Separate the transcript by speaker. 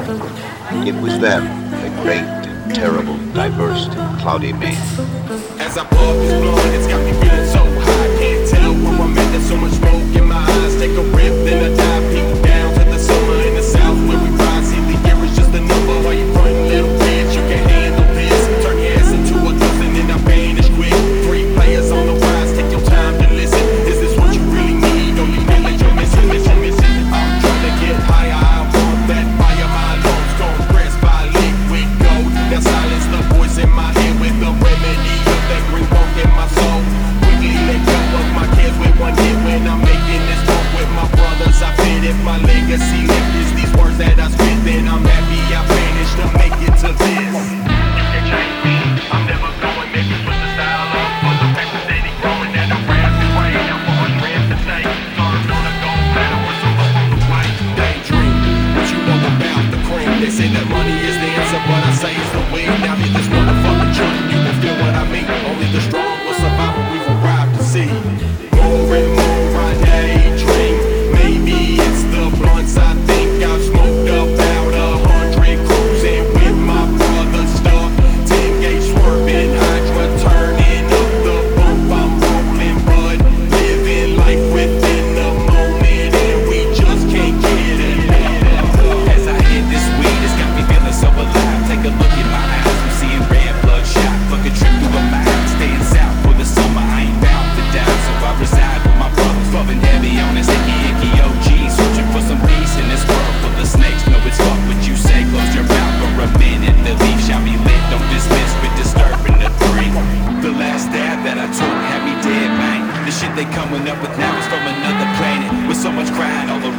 Speaker 1: It was them, the great and terrible, diverse and cloudy main.
Speaker 2: As I pull up this blunt, it's got me feeling so high. Can't tell where I'm at, there's so much smoke in my eyes. Take a rip, then I dive, peek down to the summer in the south where we ride. See the year is just a number, while you frontin' little bitch, you can handle this. Turn your ass into a ghost and then I vanish quick. 3 players on the rise, take your time to listen. Is this what you really need, or you feel like you're missing? I'm trying to get higher, I want that fire. My lungs gon' press by liquid gold. Now silence the voice in my head with the remedy of that green funk in my soul. Quickly let go of my cares with one hit. When I'm making this work with my brothers, I fit. If my legacy left is these words that I spit, then I'm happy I managed to make it to this. You can change me, I'm never going maybe switch the style up for the fact that steady growing and I'm rapping way. I'm on trend today, served on a gold platter with some love on the way. Daydream, what you know about the cream? They say that money is the answer, but I say it's the weed. Now hit this motherfucking joint, you will feel what I mean. Only the strong will survive what we've arrived to see. More and more I daydream. Maybe it's the blunts I think I've smoked about 100 cruising with my brother's stuff. 10 gauge swerving, Hydra turning up the bump. I'm rolling bud, living life within the moment, and we just can't get enough. As I hit this weed, it's got me feeling so alive. Take a look in my eyes, I'm seeing red bloodshot. Fuck a trip through a mile, staying south for the summer. I ain't bound to die, so I reside with my brothers, rubbing heavy on this icky OG, searching for some peace in this world full of snakes. No, it's fuck what you say. Close your mouth for a minute. The leaf shall be lit. Don't dismiss with disturbing the three. The last dab that I took had me dead, man. The shit they coming up with now is from another planet, with so much crying all